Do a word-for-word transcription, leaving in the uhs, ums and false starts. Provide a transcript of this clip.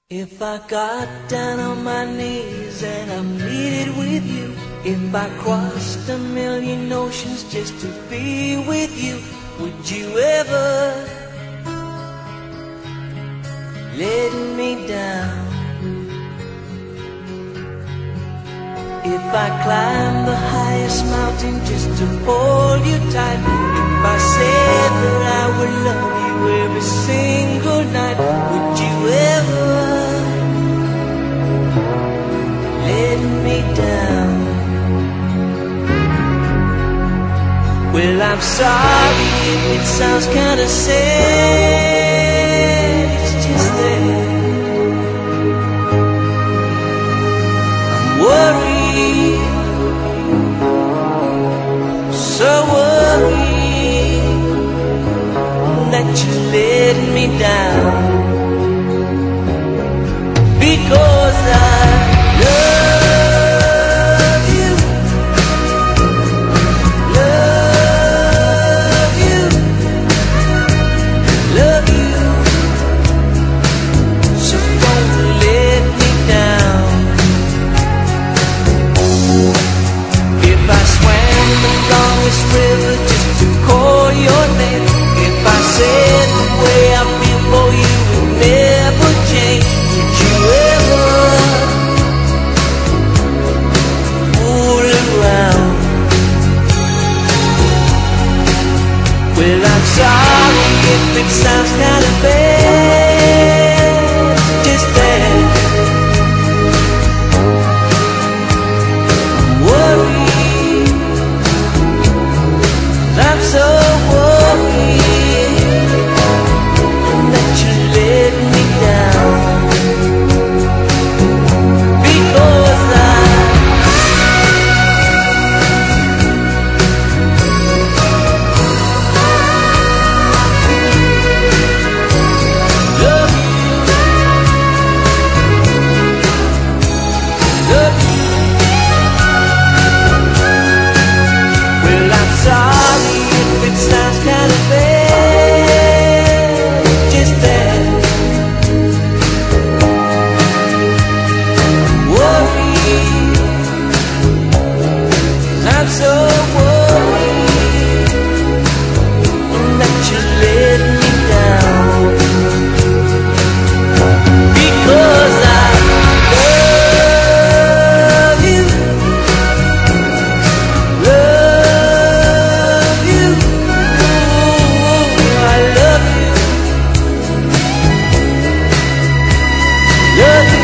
If I got down on my knees and I pleaded with you, if I crossed a million oceans just to be with you, would you ever let me down? If I climbed the highest mountain just to hold you tight, if I said that I would love you every single night, would you ever let me down? Well, I'm sorry if it sounds kinda sad, it's just that I'm worried, so worried that you let me down, because I love you, love you, love you, so don't let me down. If I swam the longest river just to call your name, if I said the way I feel for you would never change, would you ever fool around? Well, I'm sorry if it sounds kinda bad, just that I'm worried, I'm so worried that you let me down, because I love you, love you. Well, I'm sorry if it sounds kinda bad, just that worried, I'm so worried that you let me down, because I love you, love you, ooh, I love you, love you.